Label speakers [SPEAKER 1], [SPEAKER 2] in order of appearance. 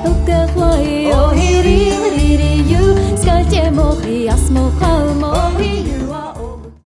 [SPEAKER 1] Ohi, ri, ri, ri, you. Skalte mochi, asmo, chalmo, ohi,